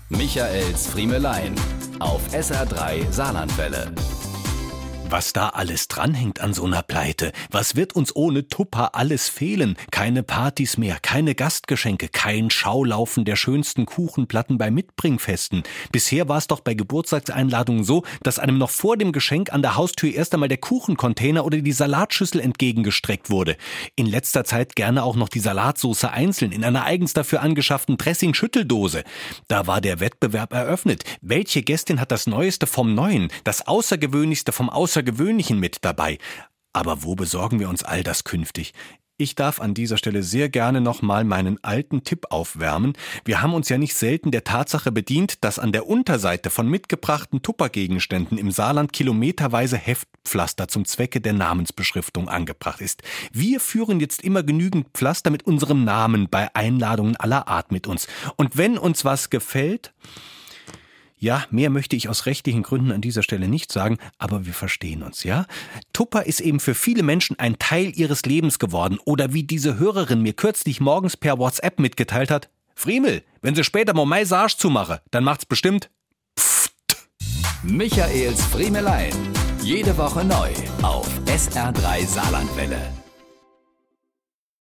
Michaels Friemelein auf SR3 Saarlandwelle. Was da alles dranhängt an so einer Pleite. Was wird uns ohne Tupper alles fehlen? Keine Partys mehr, keine Gastgeschenke, kein Schaulaufen der schönsten Kuchenplatten bei Mitbringfesten. Bisher war es doch bei Geburtstagseinladungen so, dass einem noch vor dem Geschenk an der Haustür erst einmal der Kuchencontainer oder die Salatschüssel entgegengestreckt wurde. In letzter Zeit gerne auch noch die Salatsoße einzeln in einer eigens dafür angeschafften Dressing-Schütteldose. Da war der Wettbewerb eröffnet. Welche Gästin hat das Neueste vom Neuen, das Außergewöhnlichste vom Außergewöhnlichen mit dabei? Aber wo besorgen wir uns all das künftig? Ich darf an dieser Stelle sehr gerne nochmal meinen alten Tipp aufwärmen. Wir haben uns ja nicht selten der Tatsache bedient, dass an der Unterseite von mitgebrachten Tuppergegenständen im Saarland kilometerweise Heftpflaster zum Zwecke der Namensbeschriftung angebracht ist. Wir führen jetzt immer genügend Pflaster mit unserem Namen bei Einladungen aller Art mit uns. Und wenn uns was gefällt... Ja, mehr möchte ich aus rechtlichen Gründen an dieser Stelle nicht sagen, aber wir verstehen uns, ja? Tupper ist eben für viele Menschen ein Teil ihres Lebens geworden. Oder wie diese Hörerin mir kürzlich morgens per WhatsApp mitgeteilt hat: Friemel, wenn Sie später mal mein Sarg zumache, dann macht's bestimmt Pfft. Michaels Friemelein. Jede Woche neu auf SR3 Saarlandwelle.